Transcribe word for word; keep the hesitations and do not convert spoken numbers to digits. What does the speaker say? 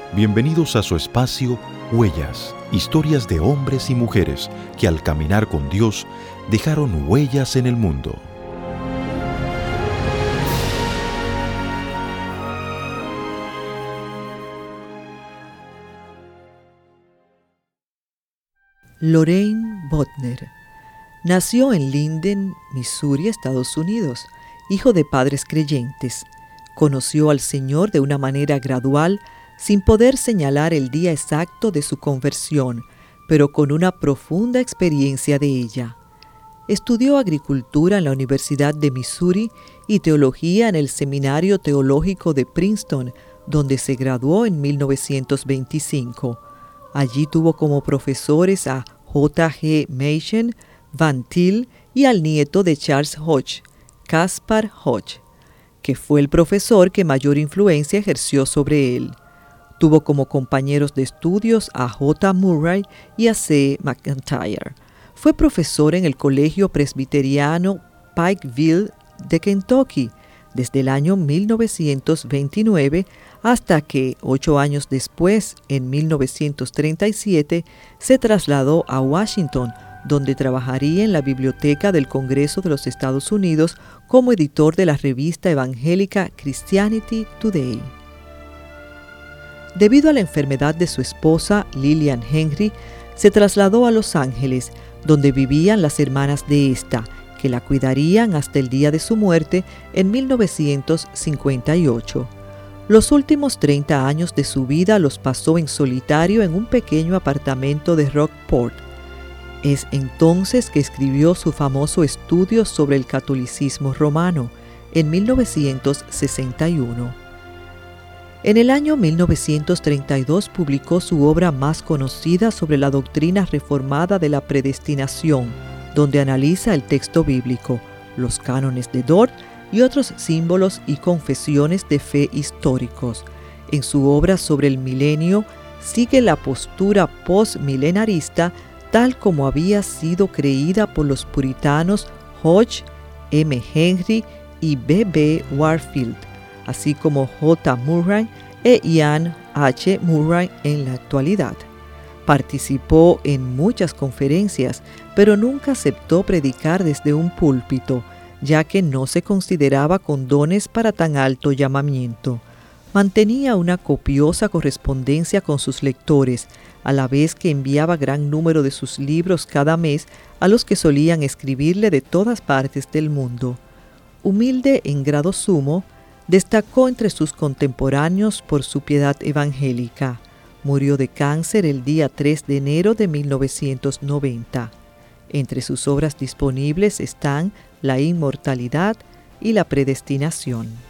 Bienvenidos a su espacio Huellas, historias de hombres y mujeres que al caminar con Dios dejaron huellas en el mundo. Loraine Boettner nació en Linden, Missouri, Estados Unidos, hijo de padres creyentes. Conoció al Señor de una manera gradual, sin poder señalar el día exacto de su conversión, pero con una profunda experiencia de ella. Estudió agricultura en la Universidad de Missouri y teología en el Seminario Teológico de Princeton, donde se graduó en mil novecientos veinticinco. Allí tuvo como profesores a J G Machen, Van Til y al nieto de Charles Hodge, Caspar Hodge, que fue el profesor que mayor influencia ejerció sobre él. Tuvo como compañeros de estudios a J. Murray y a C. McIntyre. Fue profesor en el Colegio Presbiteriano Pikeville de Kentucky desde el año mil novecientos veintinueve hasta que, ocho años después, en mil novecientos treinta y siete, se trasladó a Washington, donde trabajaría en la Biblioteca del Congreso de los Estados Unidos como editor de la revista evangélica Christianity Today. Debido a la enfermedad de su esposa, Lillian Henry, se trasladó a Los Ángeles, donde vivían las hermanas de esta, que la cuidarían hasta el día de su muerte en mil novecientos cincuenta y ocho. Los últimos treinta años de su vida los pasó en solitario en un pequeño apartamento de Rockport. Es entonces que escribió su famoso estudio sobre el catolicismo romano, en mil novecientos sesenta y uno. En el año mil novecientos treinta y dos publicó su obra más conocida sobre la doctrina reformada de la predestinación, donde analiza el texto bíblico, los cánones de Dort y otros símbolos y confesiones de fe históricos. En su obra sobre el milenio, sigue la postura postmilenarista tal como había sido creída por los puritanos Hodge, M. Henry y B B Warfield, así como J. Murray e Ian H. Murray en la actualidad. Participó en muchas conferencias, pero nunca aceptó predicar desde un púlpito, ya que no se consideraba con dones para tan alto llamamiento. Mantenía una copiosa correspondencia con sus lectores, a la vez que enviaba gran número de sus libros cada mes a los que solían escribirle de todas partes del mundo. Humilde en grado sumo, destacó entre sus contemporáneos por su piedad evangélica. Murió de cáncer el día tres de enero de mil novecientos noventa. Entre sus obras disponibles están La inmortalidad y La predestinación.